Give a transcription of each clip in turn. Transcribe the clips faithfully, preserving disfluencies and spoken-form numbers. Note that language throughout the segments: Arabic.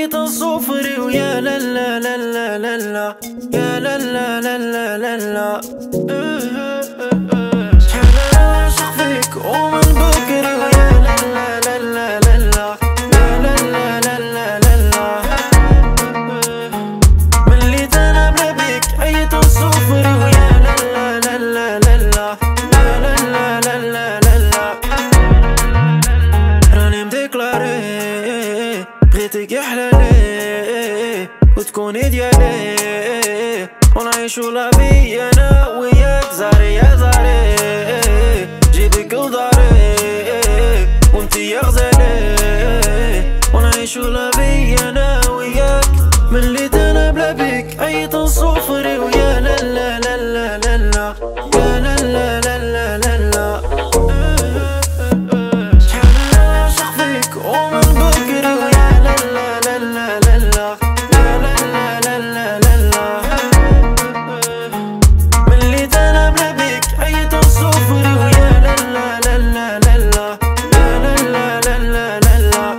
أي تصفري ويا لا لا لا لا لا لا يا لا لا لا لا لا لا شحال نعشق فيك ومن بكري ويا لا لا لا لا لا لا يا لا لا لا لا لا لا ملي أنا بلا بيك أي تصفري ويا لا لا لا لا لا لا يا لا لا لا لا لا لا راني مديكلاري بغيتك يا حلالي وتكوني ديالي ونعيشو لافي انا وياك زاري يا زاري جيبك لداري وانتي يا غزالي ونعيشو لافي انا وياك ملي انا بلا بيك اي تصفري ويا لا لا لا لا لا لا يا لا لا لا لا لا لا شحال نعشق فيك ومن بكري ويا لا لا لا لا لا لا يا لا لا لا لا لا لا ملي انا بلا بيك اي تصفري ويا لا لا لا لا لا لا يا لا لا لا لا لا لا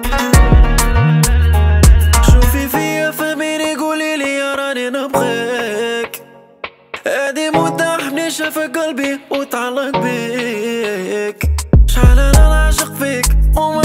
شوفي فيا فهميني قوليلي يا راني نبغيك هادي متاحني شافك قلبي وتعلق بيك شحال انا نعشق فيك وما